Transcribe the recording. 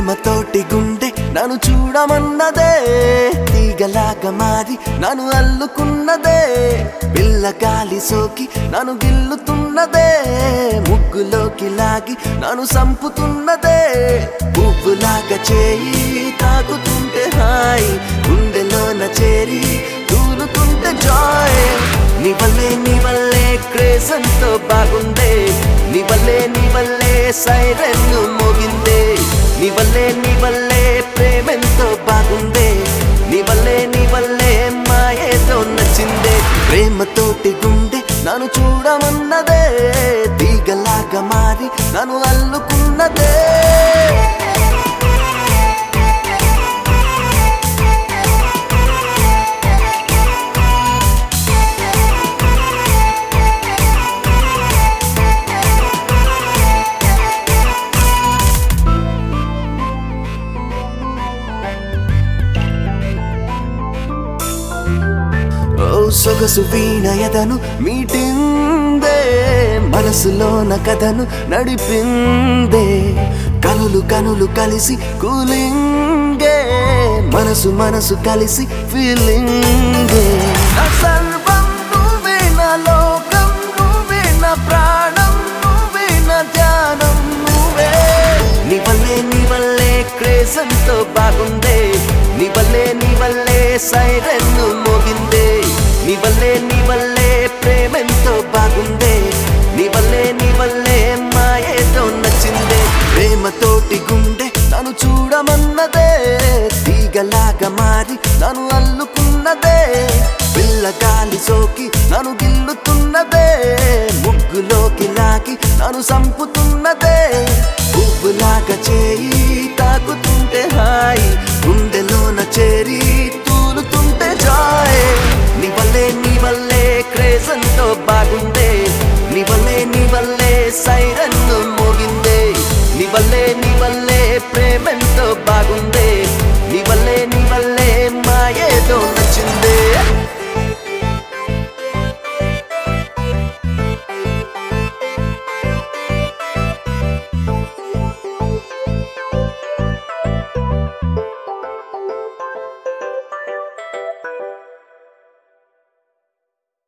ప్రేమతోటి గుండె నన్ను చూడమన్నదే, తీగలాగా మారి నన్ను అల్లుకున్నదే, పిల్లగాలి సోకి నన్ను గిల్లుతున్నదే, ముగ్గులోకి లాగి నన్ను సంపుతున్నదే, పువ్వులాగా చేయి తాకుతుంటే హాయ్, గుండెలోన చేరి తూలుతుంటే జాయ్. నీ వల్లే క్రేజ్ ఎంతో బాగుందే, నీ వల్లే సైరన్ మోగిందే, నీ వల్లే ప్రేమెంతో బాగుందే, నీ వల్లే మాయేదో నచ్చిందే. ప్రేమతోటి గుండె నన్ను చూడమన్నదే, తీగలాగా మారి నన్ను అల్లుకున్నదే. సొగసు వీణ ఎదను మీటిందే, మనసులోన కథను నడిపిందే, కనులు కలిసి కూలింగే, మనసు కలిసి ఫీలింగే. నా సర్వం నువ్వే, నా లోకం నువ్వే, నా ప్రాణం నువ్వే, నా ధ్యానం నువ్వే. నీ వల్లే క్రేజ్ ఎంతో బాగుందే, నీ వల్లే సైరన్ మోగిందే, నీ వల్లే ప్రేమెంతో బాగుందే, నీ వల్లే మాయేదో నచ్చిందే. ప్రేమతోటి గుండె నన్ను చూడమన్నదే, తీగలాగా మారి నన్ను అల్లుకున్నదే, పిల్లగాలి సోకి నన్ను గిల్లుతున్నదే, ముగ్గులోకి లాగి నన్ను సంపుతున్నదే,